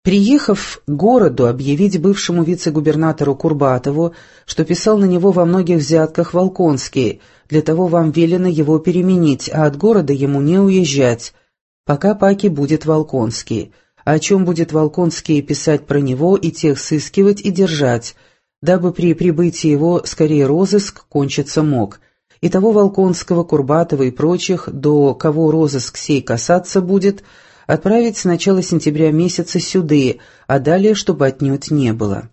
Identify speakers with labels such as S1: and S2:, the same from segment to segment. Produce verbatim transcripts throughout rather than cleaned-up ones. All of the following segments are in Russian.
S1: Приехав к городу объявить бывшему вице-губернатору Курбатову, что писал на него во многих взятках Волконский, для того вам велено его переменить, а от города ему не уезжать, пока паки будет Волконский, а о чем будет Волконский писать про него и тех сыскивать и держать, дабы при прибытии его скорее розыск кончиться мог, и того Волконского, Курбатова и прочих, до кого розыск сей касаться будет, отправить с начала сентября месяца сюды, а далее, чтобы отнюдь не было.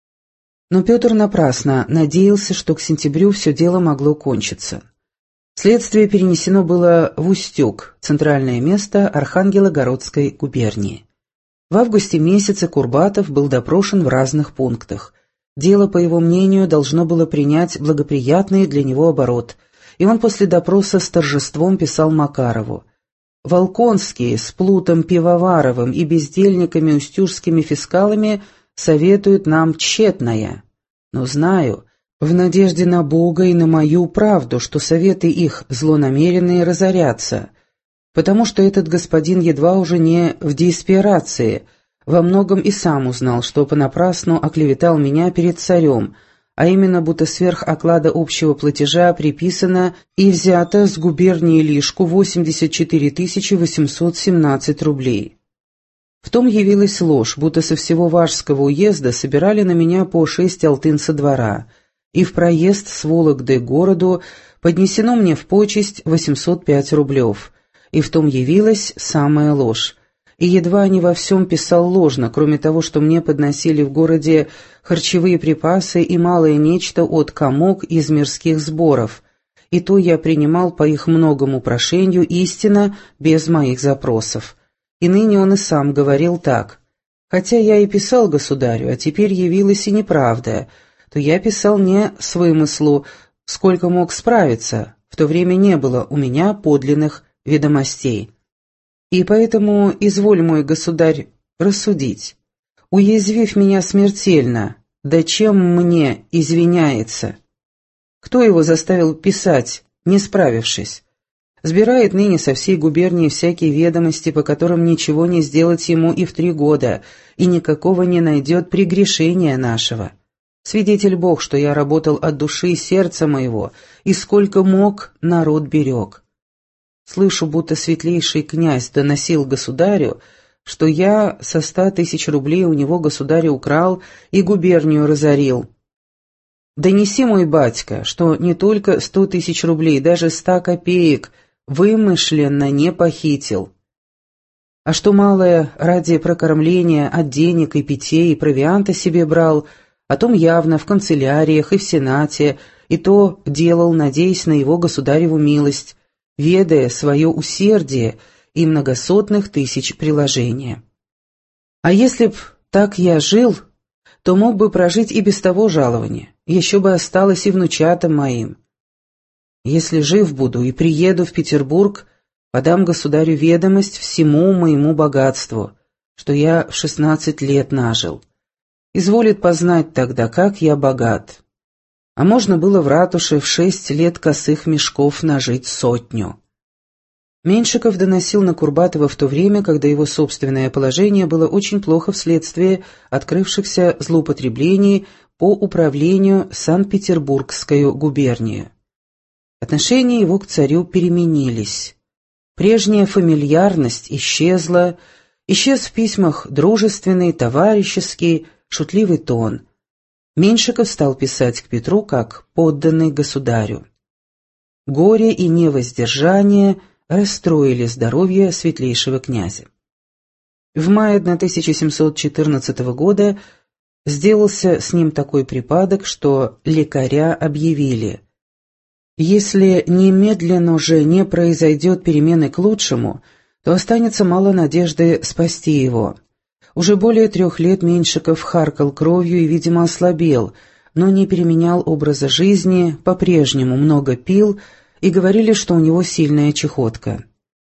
S1: Но Петр напрасно надеялся, что к сентябрю все дело могло кончиться. Следствие перенесено было в Устюг, центральное место Архангелогородской губернии. В августе месяце Курбатов был допрошен в разных пунктах. Дело, по его мнению, должно было принять благоприятный для него оборот, и он после допроса с торжеством писал Макарову: «Волконский с Плутом Пивоваровым и бездельниками устюжскими фискалами советуют нам тщетное. Но знаю, в надежде на Бога и на мою правду, что советы их злонамеренные разорятся, потому что этот господин едва уже не в деспирации, во многом и сам узнал, что понапрасну оклеветал меня перед царем, а именно, будто сверх оклада общего платежа приписано и взято с губернии лишку восемьдесят четыре тысячи восемьсот семнадцать рублей. В том явилась ложь, будто со всего Важского уезда собирали на меня по шесть алтын со двора, и в проезд с Вологды к городу поднесено мне в почесть восемьсот пять рублев, и в том явилась самая ложь. И едва не во всем писал ложно, кроме того, что мне подносили в городе харчевые припасы и малое нечто от комок из мирских сборов, и то я принимал по их многому прошению истинно без моих запросов. И ныне он и сам говорил так: хотя я и писал государю, а теперь явилась и неправда, то я писал не своемыслу, сколько мог справиться, в то время не было у меня подлинных ведомостей. И поэтому изволь, мой государь, рассудить, уязвив меня смертельно, да чем мне извиняется? Кто его заставил писать, не справившись? Сбирает ныне со всей губернии всякие ведомости, по которым ничего не сделать ему и в три года, и никакого не найдет прегрешения нашего. Свидетель Бог, что я работал от души и сердца моего, и сколько мог, народ берег. Слышу, будто светлейший князь доносил государю, что я со ста тысяч рублей у него государя украл и губернию разорил. Донеси, мой батька, что не только сто тысяч рублей, даже ста копеек вымышленно не похитил. А что малое ради прокормления от денег и питей и провианта себе брал, о том явно в канцеляриях и в сенате, и то делал, надеясь на его государеву милость, ведая свое усердие и многосотных тысяч приложения. А если б так я жил, то мог бы прожить и без того жалования, еще бы осталось и внучатам моим. Если жив буду и приеду в Петербург, подам государю ведомость всему моему богатству, что я в шестнадцать лет нажил. Изволит познать тогда, как я богат. А можно было в ратуше в шесть лет косых мешков нажить сотню. Меньшиков доносил на Курбатова в то время, когда его собственное положение было очень плохо вследствие открывшихся злоупотреблений по управлению Санкт-Петербургской губернией. Отношения его к царю переменились. Прежняя фамильярность исчезла, исчез в письмах дружественный, товарищеский, шутливый тон. Меньшиков стал писать к Петру как подданный государю. Горе и невоздержание расстроили здоровье светлейшего князя. В мае тысяча семьсот четырнадцатого года сделался с ним такой припадок, что лекаря объявили: если немедленно же не произойдет перемены к лучшему, то останется мало надежды спасти его. Уже более трех лет Меньшиков харкал кровью и, видимо, ослабел, но не переменял образа жизни, по-прежнему много пил, и говорили, что у него сильная чахотка.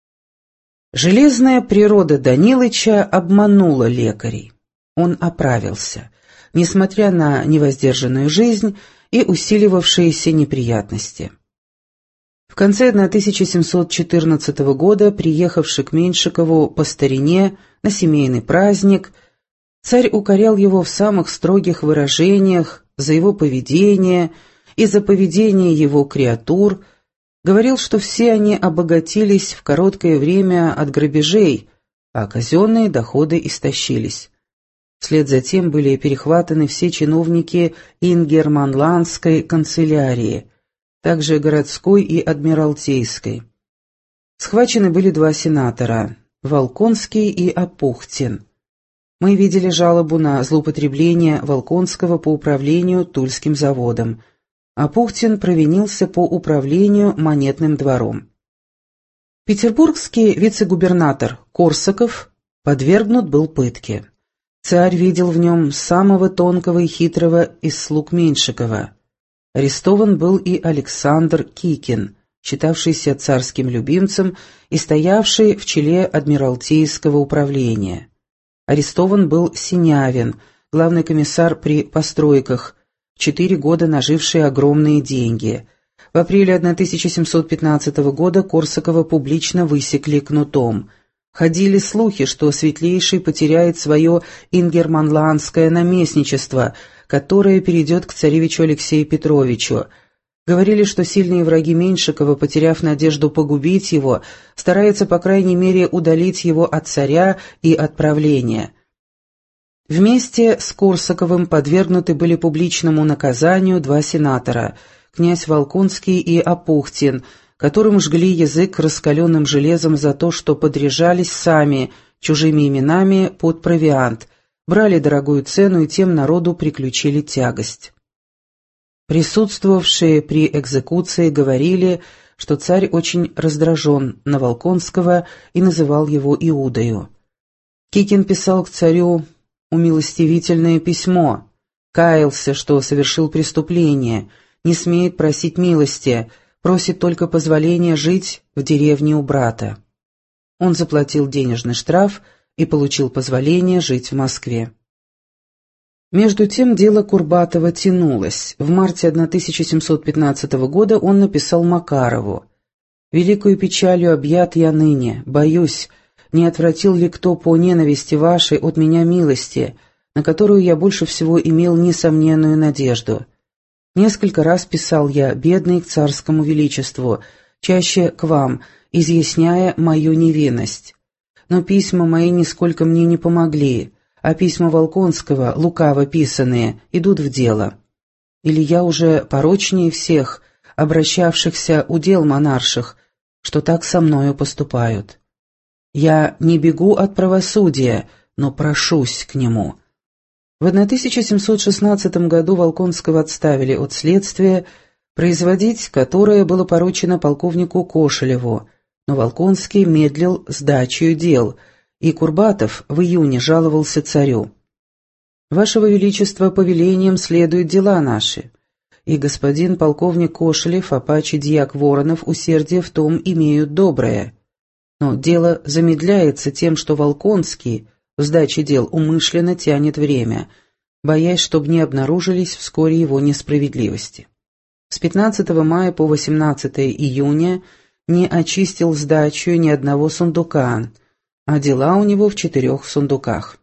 S1: Железная природа Данилыча обманула лекарей. Он оправился, несмотря на невоздержанную жизнь и усиливавшиеся неприятности. В конце тысяча семьсот четырнадцатого года, приехавший к Меньшикову по старине на семейный праздник, Царь укорял его в самых строгих выражениях за его поведение и за поведение его креатур, говорил, что все они обогатились в короткое время от грабежей, а казенные доходы истощились. Вслед за тем были перехватаны все чиновники Ингерманландской канцелярии, также городской и адмиралтейской. Схвачены были два сенатора – Волконский и Апухтин. Мы видели жалобу на злоупотребление Волконского по управлению Тульским заводом. Апухтин провинился по управлению Монетным двором. Петербургский вице-губернатор Корсаков подвергнут был пытке. Царь видел в нем самого тонкого и хитрого из слуг Меньшикова. Арестован был и Александр Кикин, считавшийся царским любимцем и стоявший в челе Адмиралтейского управления. Арестован был Синявин, главный комиссар при постройках, четыре года наживший огромные деньги. В апреле тысяча семьсот пятнадцатого года Корсакова публично высекли кнутом. Ходили слухи, что Светлейший потеряет свое ингерманландское наместничество, которое перейдет к царевичу Алексею Петровичу. Говорили, что сильные враги Меньшикова, потеряв надежду погубить его, стараются по крайней мере удалить его от царя и от правления. Вместе с Корсаковым подвергнуты были публичному наказанию два сенатора – князь Волконский и Апухтин, которым жгли язык раскаленным железом за то, что подряжались сами чужими именами под провиант, брали дорогую цену и тем народу приключили тягость. Присутствовавшие при экзекуции говорили, что царь очень раздражен на Волконского и называл его Иудою. Кикин писал к царю умилостивительное письмо, каялся, что совершил преступление, не смеет просить милости, просит только позволения жить в деревне у брата. Он заплатил денежный штраф и получил позволение жить в Москве. Между тем дело Курбатова тянулось. В марте тысяча семьсот пятнадцатого года он написал Макарову: «Великою печалью объят я ныне, боюсь, не отвратил ли кто по ненависти вашей от меня милости, на которую я больше всего имел несомненную надежду. Несколько раз писал я, бедный, к царскому величеству, чаще к вам, изъясняя мою невинность. Но письма мои нисколько мне не помогли, а письма Волконского, лукаво писанные, идут в дело. Или я уже порочнее всех, обращавшихся удел монарших, что так со мною поступают. Я не бегу от правосудия, но прошусь к нему». В тысяча семьсот шестнадцатом году Волконского отставили от следствия, производить которое было поручено полковнику Кошелеву, но Волконский медлил с дачей дел, и Курбатов в июне жаловался царю: «Вашего Величества повелением следуют дела наши, и господин полковник Кошелев, Апачи, дьяк Воронов усердие в том имеют доброе. Но дело замедляется тем, что Волконский в сдаче дел умышленно тянет время, боясь, чтобы не обнаружились вскоре его несправедливости. С пятнадцатого мая по восемнадцатое июня не очистил сдачу ни одного сундука, а дела у него в четырех сундуках».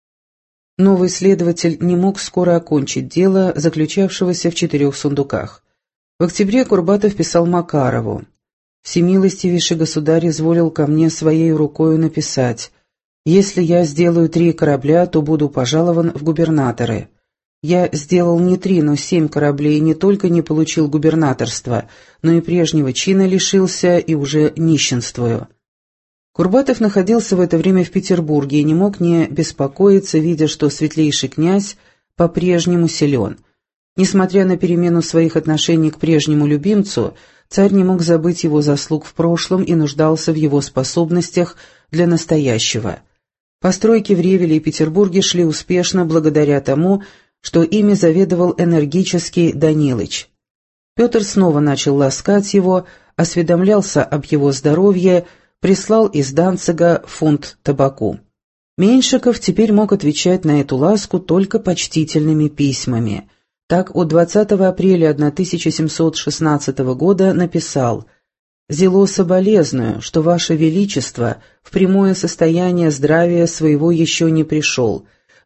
S1: Новый следователь не мог скоро окончить дело, заключавшегося в четырех сундуках. В октябре Курбатов писал Макарову: «Всемилостивейший государь изволил ко мне своей рукою написать: если я сделаю три корабля, то буду пожалован в губернаторы. Я сделал не три, но семь кораблей, и не только не получил губернаторства, но и прежнего чина лишился и уже нищенствую». Курбатов находился в это время в Петербурге и не мог не беспокоиться, видя, что светлейший князь по-прежнему силен. Несмотря на перемену своих отношений к прежнему любимцу, царь не мог забыть его заслуг в прошлом и нуждался в его способностях для настоящего. Постройки в Ревеле и Петербурге шли успешно благодаря тому, что ими заведовал энергический Данилыч. Петр снова начал ласкать его, осведомлялся об его здоровье, прислал из Данцига фунт табаку. Меньшиков теперь мог отвечать на эту ласку только почтительными письмами. Так, от двадцатого апреля тысяча семьсот шестнадцатого года написал: «Зело соболезную, что Ваше Величество в прямое состояние здравия своего еще не пришел,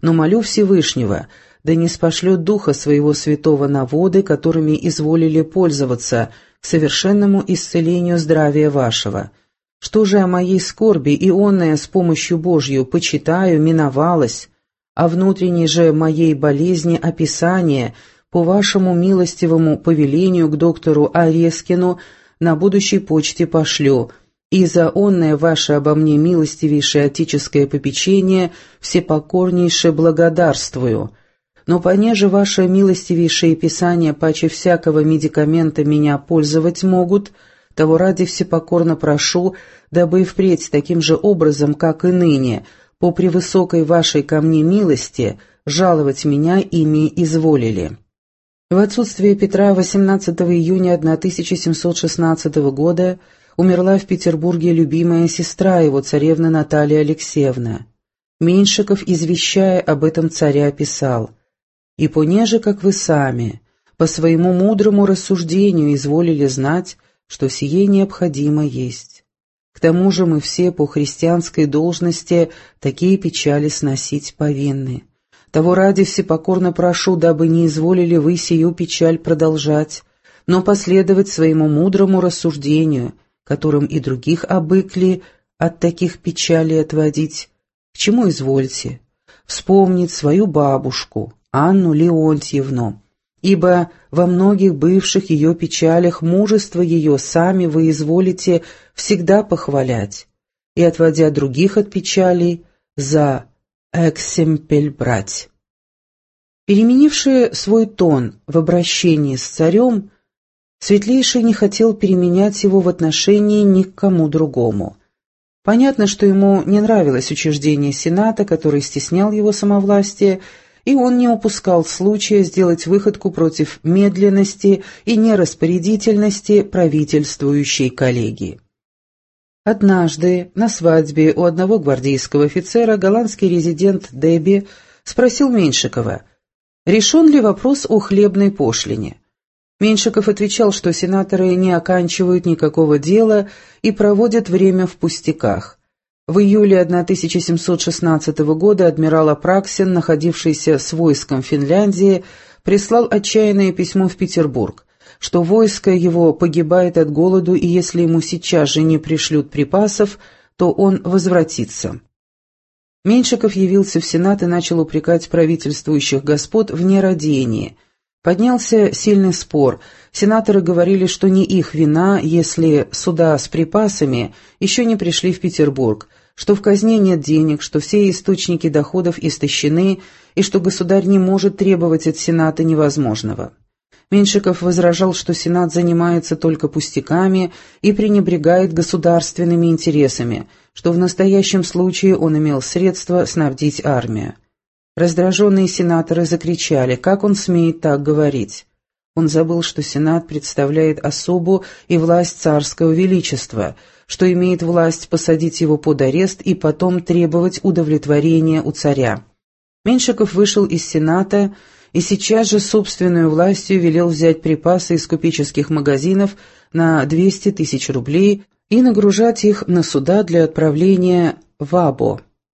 S1: но молю Всевышнего, да не спошлет Духа Своего Святого на воды, которыми изволили пользоваться, к совершенному исцелению здравия вашего. Что же о моей скорби, и онная с помощью Божью, почитаю, миновалась, а внутренней же моей болезни описание по вашему милостивому повелению к доктору Орескину на будущей почте пошлю, и за онное ваше обо мне милостивейшее отеческое попечение всепокорнейше благодарствую. Но понеже ваше милостивейшее писание паче всякого медикамента меня пользовать могут, того ради всепокорно прошу, дабы и впредь таким же образом, как и ныне, по превысокой вашей ко мне милости, жаловать меня ими изволили». В отсутствие Петра восемнадцатого июня тысяча семьсот шестнадцатого года умерла в Петербурге любимая сестра его, царевна Наталья Алексеевна. Меньшиков, извещая об этом царя, писал: «И понеже, как вы сами, по своему мудрому рассуждению изволили знать, что сие необходимо есть. К тому же мы все по христианской должности такие печали сносить повинны. Того ради всепокорно прошу, дабы не изволили вы сию печаль продолжать, но последовать своему мудрому рассуждению, которым и других обыкли от таких печалей отводить. К чему извольте? Вспомнить свою бабушку, Анну Леонтьевну, ибо во многих бывших ее печалях мужество ее сами вы изволите всегда похвалять, и, отводя других от печалей, за эксемпель брать». Переменивший свой тон в обращении с царем, Светлейший не хотел переменять его в отношении ни к кому другому. Понятно, что ему не нравилось учреждение Сената, который стеснял его самовластие, и он не упускал случая сделать выходку против медленности и нераспорядительности правительствующей коллегии. Однажды на свадьбе у одного гвардейского офицера голландский резидент Деби спросил Меньшикова, решен ли вопрос о хлебной пошлине. Меньшиков отвечал, что сенаторы не оканчивают никакого дела и проводят время в пустяках. В июле тысяча семьсот шестнадцатого года адмирал Апраксин, находившийся с войском в Финляндии, прислал отчаянное письмо в Петербург, что войско его погибает от голоду, и если ему сейчас же не пришлют припасов, то он возвратится. Меньшиков явился в Сенат и начал упрекать правительствующих господ в нерадении. Поднялся сильный спор. Сенаторы говорили, что не их вина, если суда с припасами еще не пришли в Петербург, что в казне нет денег, что все источники доходов истощены и что государь не может требовать от Сената невозможного. Меньшиков возражал, что Сенат занимается только пустяками и пренебрегает государственными интересами, что в настоящем случае он имел средства снабдить армию. Раздраженные сенаторы закричали: «Как он смеет так говорить?» Он забыл, что Сенат представляет особу и власть царского величества, что имеет власть посадить его под арест и потом требовать удовлетворения у царя. Меньшиков вышел из Сената и сейчас же собственной властью велел взять припасы из купеческих магазинов на двести тысяч рублей и нагружать их на суда для отправления в Або.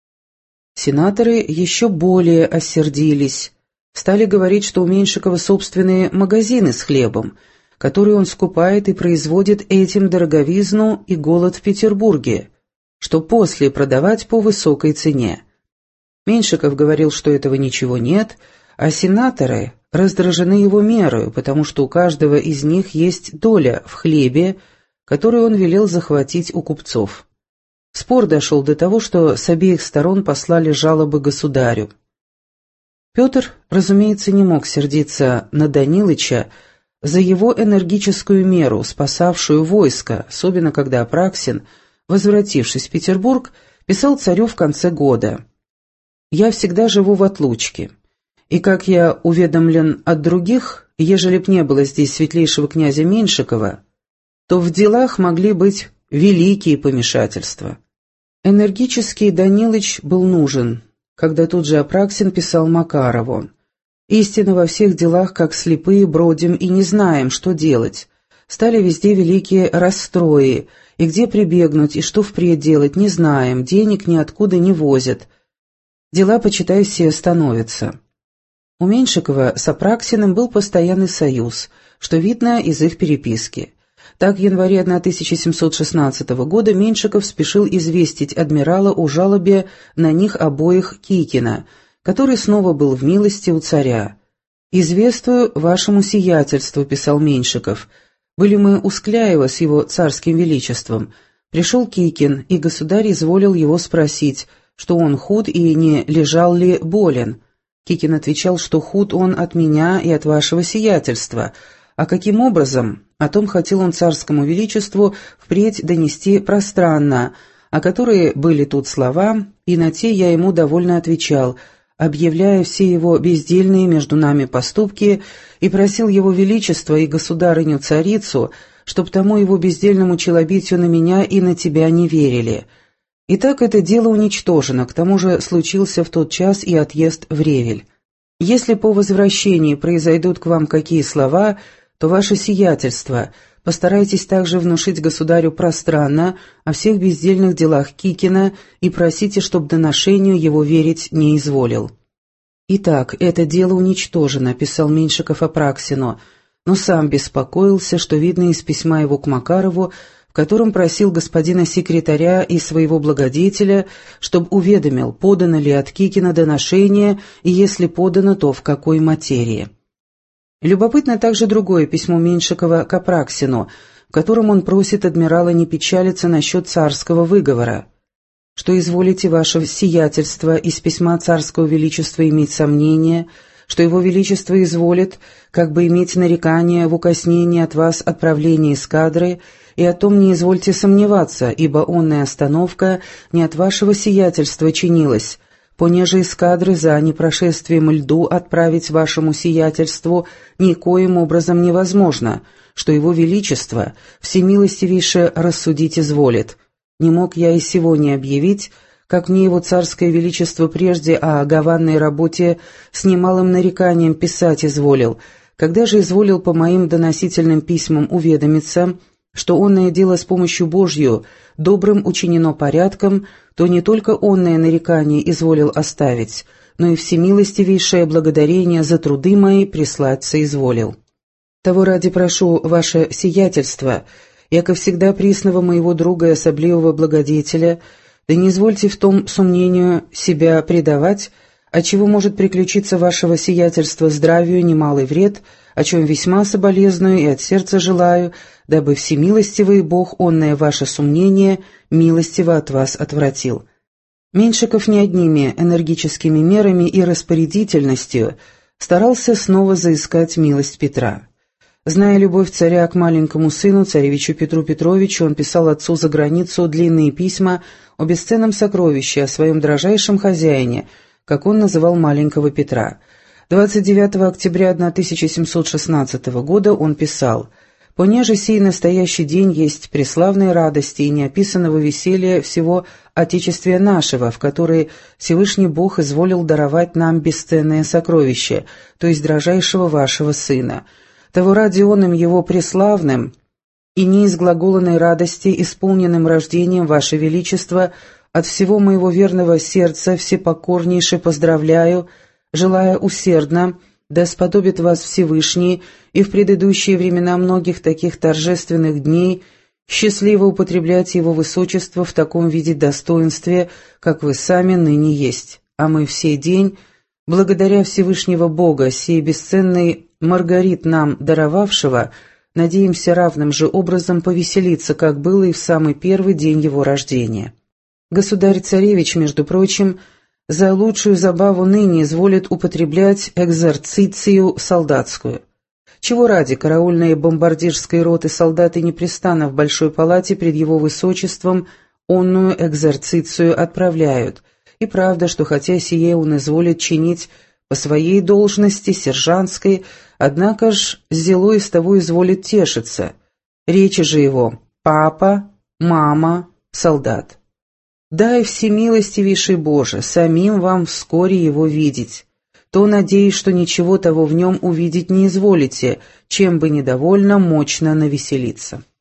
S1: Сенаторы еще более осердились, стали говорить, что у Меньшикова собственные магазины с хлебом, которые он скупает и производит этим дороговизну и голод в Петербурге, что после продавать по высокой цене. Меньшиков говорил, что этого ничего нет, а сенаторы раздражены его мерою, потому что у каждого из них есть доля в хлебе, которую он велел захватить у купцов. Спор дошел до того, что с обеих сторон послали жалобы государю. Петр, разумеется, не мог сердиться на Данилыча за его энергическую меру, спасавшую войско, особенно когда Апраксин, возвратившись в Петербург, писал царю в конце года: «Я всегда живу в отлучке, и, как я уведомлен от других, ежели б не было здесь светлейшего князя Меньшикова, то в делах могли быть великие помешательства». Энергический Данилыч был нужен, когда тут же Апраксин писал Макарову: «Истинно во всех делах, как слепые, бродим и не знаем, что делать. Стали везде великие расстрои, и где прибегнуть, и что впредь делать, не знаем, денег ниоткуда не возят. Дела, почитай, все становятся. У Меньшикова с Апраксиным был постоянный союз, что видно из их переписки. Так, в январе тысяча семьсот шестнадцатого года Меньшиков спешил известить адмирала о жалобе на них обоих Кикина, который снова был в милости у царя. «Извествую вашему сиятельству», — писал Меньшиков, — «были мы у Скляева с его царским величеством. Пришел Кикин, и государь изволил его спросить, что он худ и не лежал ли болен. Кикин отвечал, что худ он от меня и от вашего сиятельства, а каким образом, о том хотел он царскому величеству впредь донести пространно, о которые были тут слова, и на те я ему довольно отвечал, объявляя все его бездельные между нами поступки, и просил его величество и государыню-царицу, чтоб тому его бездельному челобитию на меня и на тебя не верили. Итак, это дело уничтожено, к тому же случился в тот час и отъезд в Ревель. Если по возвращении произойдут к вам какие слова, то ваше сиятельство, постарайтесь также внушить государю пространно о всех бездельных делах Кикина и просите, чтоб доношению его верить не изволил». «Итак, это дело уничтожено», — писал Меньшиков Апраксину, но сам беспокоился, что видно из письма его к Макарову, в котором просил господина секретаря и своего благодетеля, чтоб уведомил, подано ли от Кикина доношение, и если подано, то в какой материи. Любопытно также другое письмо Меньшикова к Апраксину, в котором он просит адмирала не печалиться насчет царского выговора. «Что изволите ваше сиятельство из письма царского величества иметь сомнение, что его величество изволит, как бы иметь нарекание в укоснении от вас отправления эскадры, и о том не извольте сомневаться, ибо онная остановка не от вашего сиятельства чинилась, понеже эскадры за непрошествием льду отправить вашему сиятельству никоим образом невозможно, что его величество всемилостивейше рассудить изволит. Не мог я и сего не объявить, как мне его царское величество прежде о гаванной работе с немалым нареканием писать изволил, когда же изволил по моим доносительным письмам уведомиться, что онное дело с помощью Божью добрым учинено порядком, то не только онное нарекание изволил оставить, но и всемилостивейшее благодарение за труды мои прислать соизволил. Того ради прошу ваше сиятельство, яко всегда присного моего друга и особливого благодетеля, да не извольте в том сомнению себя предавать, отчего может приключиться вашего сиятельства здравию немалый вред, о чем весьма соболезную и от сердца желаю, дабы всемилостивый Бог онное ваше сомнение милостиво от вас отвратил». Меньшиков не одними энергическими мерами и распорядительностью старался снова заискать милость Петра. Зная любовь царя к маленькому сыну, царевичу Петру Петровичу, он писал отцу за границу длинные письма о бесценном сокровище, о своем дрожайшем хозяине, как он называл маленького Петра. двадцать девятого октября тысяча семьсот шестнадцатого года он писал: «Понеже сей настоящий день есть преславной радости и неописанного веселья всего Отечествия нашего, в которой Всевышний Бог изволил даровать нам бесценное сокровище, то есть дрожайшего вашего сына. Того ради он им его преславным и неизглаголанной радости, исполненным рождением Ваше Величество, от всего моего верного сердца всепокорнейше поздравляю, желая усердно, да сподобит вас Всевышний и в предыдущие времена многих таких торжественных дней счастливо употреблять его высочество в таком виде достоинстве, как вы сами ныне есть. А мы в сей день, благодаря Всевышнего Бога, сей бесценный Маргарит нам даровавшего, надеемся равным же образом повеселиться, как было и в самый первый день его рождения. Государь-царевич, между прочим, за лучшую забаву ныне изволит употреблять экзорцицию солдатскую. Чего ради караульные бомбардирской роты солдаты непрестанно в большой палате пред его высочеством онную экзорцицию отправляют, и правда, что хотя сие он изволит чинить по своей должности, сержантской, однако ж зело из того изволит тешиться. Речи же его «папа», «мама», «солдат». Дай всемилостивейший Боже, самим вам вскоре его видеть. То надеюсь, что ничего того в нем увидеть не изволите, чем бы недовольно мощно навеселиться.